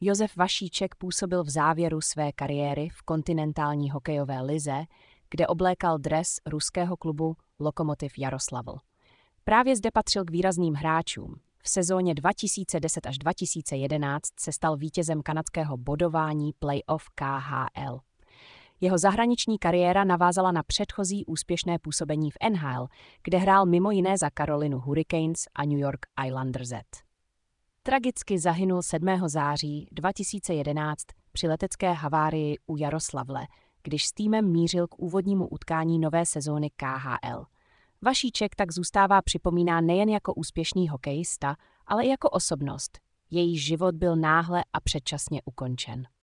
Josef Vašíček působil v závěru své kariéry v kontinentální hokejové lize, kde oblékal dres ruského klubu Lokomotiv Jaroslavl. Právě zde patřil k výrazným hráčům. V sezóně 2010 až 2011 se stal vítězem kanadského bodování playoff KHL. Jeho zahraniční kariéra navázala na předchozí úspěšné působení v NHL, kde hrál mimo jiné za Carolinu Hurricanes a New York Islanders. Tragicky zahynul 7. září 2011 při letecké havárii u Jaroslavle, když s týmem mířil k úvodnímu utkání nové sezóny KHL. Vašíček tak zůstává připomíná nejen jako úspěšný hokejista, ale i jako osobnost. Její život byl náhle a předčasně ukončen.